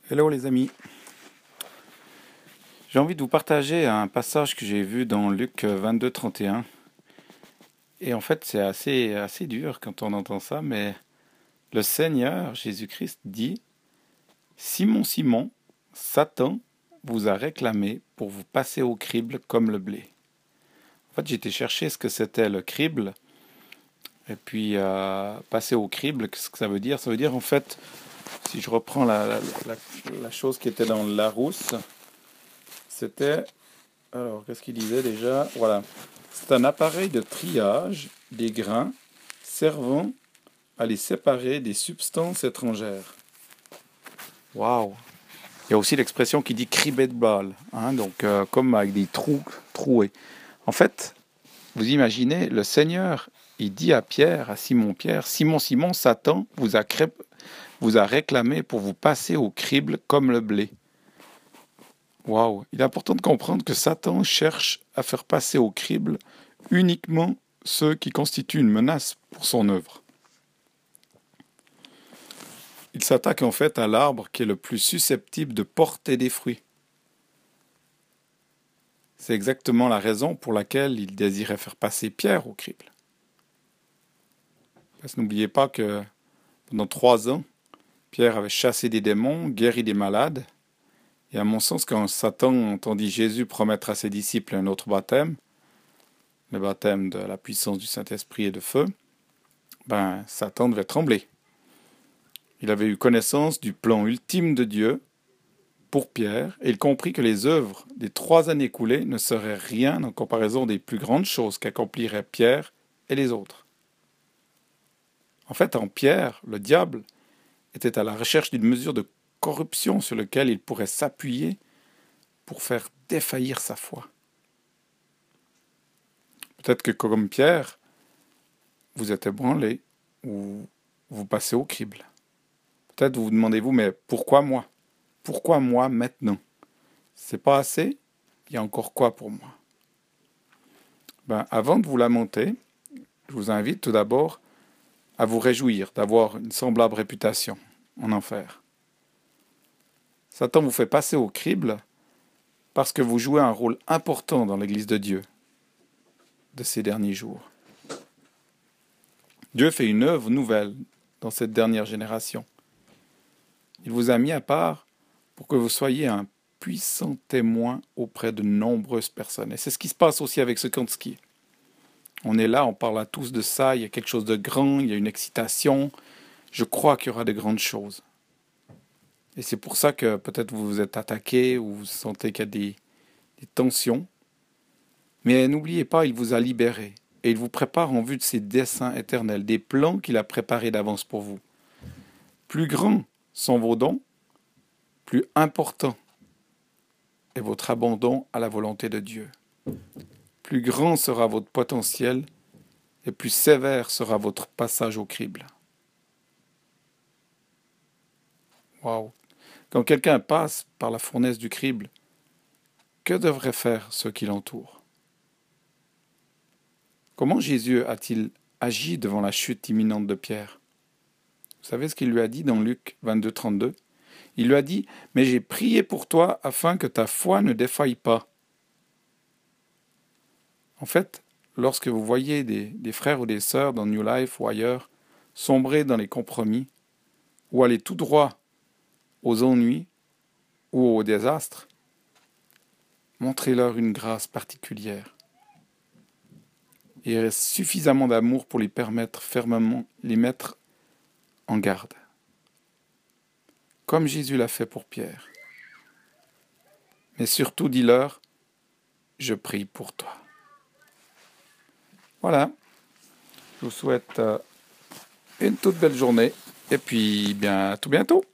Hello les amis, j'ai envie de vous partager un passage que j'ai vu dans Luc 22-31. Et en fait c'est assez dur quand on entend ça, mais le Seigneur Jésus-Christ dit: Simon, Simon, Satan vous a réclamé pour vous passer au crible comme le blé. En fait j'ai été chercher ce que c'était le crible, et puis passer au crible, qu'est-ce que ça veut dire? Ça veut dire en fait, si je reprends la chose qui était dans le Larousse, c'était... Alors, qu'est-ce qu'il disait déjà? Voilà. C'est un appareil de triage des grains servant à les séparer des substances étrangères. Waouh! Il y a aussi l'expression qui dit criblé de balles, hein, donc comme avec des trous troués. En fait, vous imaginez, le Seigneur, il dit à Pierre, à Simon-Pierre: Simon, Simon, Satan vous a réclamé pour vous passer au crible comme le blé. Waouh! Il est important de comprendre que Satan cherche à faire passer au crible uniquement ceux qui constituent une menace pour son œuvre. Il s'attaque en fait à l'arbre qui est le plus susceptible de porter des fruits. C'est exactement la raison pour laquelle il désirait faire passer Pierre au crible. Parce que n'oubliez pas que pendant 3 ans, Pierre avait chassé des démons, guéri des malades. Et à mon sens, quand Satan entendit Jésus promettre à ses disciples un autre baptême, le baptême de la puissance du Saint-Esprit et de feu, Satan devait trembler. Il avait eu connaissance du plan ultime de Dieu pour Pierre, et il comprit que les œuvres des 3 années écoulées ne seraient rien en comparaison des plus grandes choses qu'accompliraient Pierre et les autres. En fait, en Pierre, le diable était à la recherche d'une mesure de corruption sur laquelle il pourrait s'appuyer pour faire défaillir sa foi. Peut-être que comme Pierre, vous êtes ébranlé ou vous passez au crible. Peut-être vous demandez-vous, mais pourquoi moi? Pourquoi moi maintenant? C'est pas assez? Il y a encore quoi pour moi? Avant de vous lamenter, je vous invite tout d'abord à vous réjouir d'avoir une semblable réputation en enfer. Satan vous fait passer au crible parce que vous jouez un rôle important dans l'Église de Dieu de ces derniers jours. Dieu fait une œuvre nouvelle dans cette dernière génération. Il vous a mis à part pour que vous soyez un puissant témoin auprès de nombreuses personnes. Et c'est ce qui se passe aussi avec ce camp de ski. On est là, on parle à tous de ça, il y a quelque chose de grand, il y a une excitation. Je crois qu'il y aura de grandes choses. Et c'est pour ça que peut-être vous vous êtes attaqué ou vous sentez qu'il y a des tensions. Mais n'oubliez pas, il vous a libéré. Et il vous prépare en vue de ses desseins éternels, des plans qu'il a préparés d'avance pour vous. Plus grands sont vos dons, plus important est votre abandon à la volonté de Dieu. Plus grand sera votre potentiel et plus sévère sera votre passage au crible. Waouh! Quand quelqu'un passe par la fournaise du crible, que devraient faire ceux qui l'entourent? Comment Jésus a-t-il agi devant la chute imminente de Pierre? Vous savez ce qu'il lui a dit dans Luc 22-32? Il lui a dit: « Mais j'ai prié pour toi afin que ta foi ne défaille pas. » En fait, lorsque vous voyez des frères ou des sœurs dans New Life ou ailleurs sombrer dans les compromis ou aller tout droit aux ennuis ou au désastre, montrez-leur une grâce particulière et suffisamment d'amour pour les permettre fermement, les mettre en garde. Comme Jésus l'a fait pour Pierre. Mais surtout, dis-leur: je prie pour toi. Voilà, je vous souhaite une toute belle journée et puis à tout bientôt.